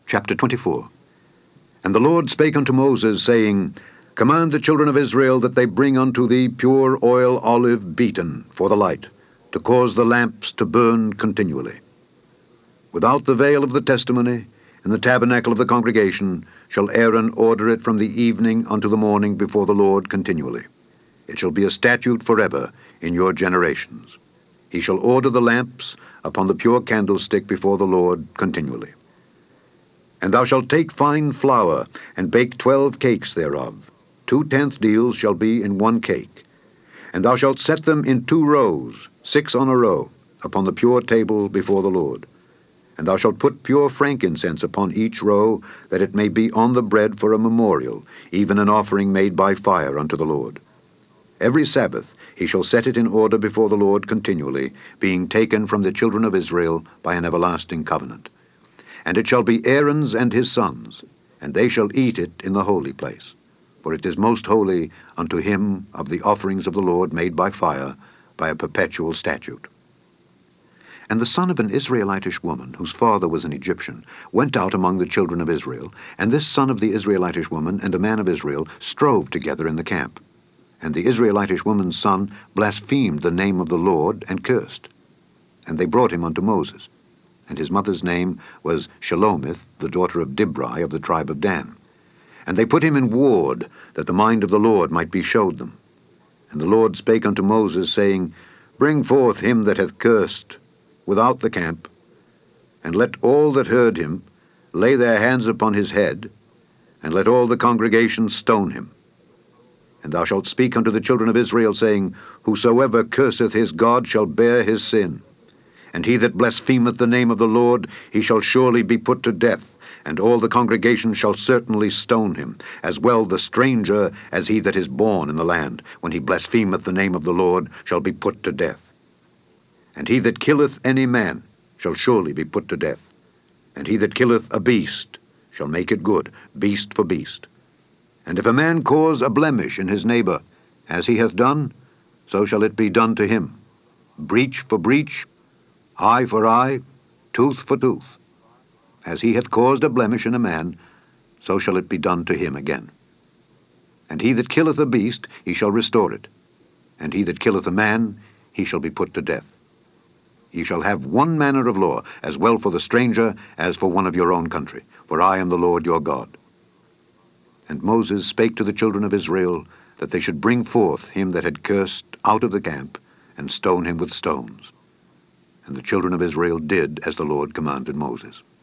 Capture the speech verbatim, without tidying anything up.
Chapter twenty-four. And the Lord spake unto Moses, saying, Command the children of Israel that they bring unto thee pure oil olive beaten for the light, to cause the lamps to burn continually. Without the veil of the testimony, in the tabernacle of the congregation, shall Aaron order it from the evening unto the morning before the Lord continually. It shall be a statute forever in your generations. He shall order the lamps upon the pure candlestick before the Lord continually. And thou shalt take fine flour, and bake twelve cakes thereof. Two tenth deals shall be in one cake. And thou shalt set them in two rows, six on a row, upon the pure table before the Lord. And thou shalt put pure frankincense upon each row, that it may be on the bread for a memorial, even an offering made by fire unto the Lord. Every Sabbath he shall set it in order before the Lord continually, being taken from the children of Israel by an everlasting covenant. And it shall be Aaron's and his sons, and they shall eat it in the holy place. For it is most holy unto him of the offerings of the Lord made by fire, by a perpetual statute. And the son of an Israelitish woman, whose father was an Egyptian, went out among the children of Israel, and this son of the Israelitish woman and a man of Israel strove together in the camp. And the Israelitish woman's son blasphemed the name of the Lord, and cursed. And they brought him unto Moses. And his mother's name was Shelomith, the daughter of Dibri of the tribe of Dan. And they put him in ward, that the mind of the Lord might be showed them. And the Lord spake unto Moses, saying, Bring forth him that hath cursed without the camp, and let all that heard him lay their hands upon his head, and let all the congregation stone him. And thou shalt speak unto the children of Israel, saying, Whosoever curseth his God shall bear his sin. And he that blasphemeth the name of the Lord, he shall surely be put to death, and all the congregation shall certainly stone him, as well the stranger as he that is born in the land, when he blasphemeth the name of the Lord, shall be put to death. And he that killeth any man shall surely be put to death. And he that killeth a beast shall make it good, beast for beast. And if a man cause a blemish in his neighbor, as he hath done, so shall it be done to him. Breach for breach, eye for eye, tooth for tooth. As he hath caused a blemish in a man, so shall it be done to him again. And he that killeth a beast, he shall restore it. And he that killeth a man, he shall be put to death. Ye shall have one manner of law, as well for the stranger as for one of your own country, for I am the Lord your God. And Moses spake to the children of Israel, that they should bring forth him that had cursed out of the camp, and stone him with stones. And the children of Israel did as the Lord commanded Moses.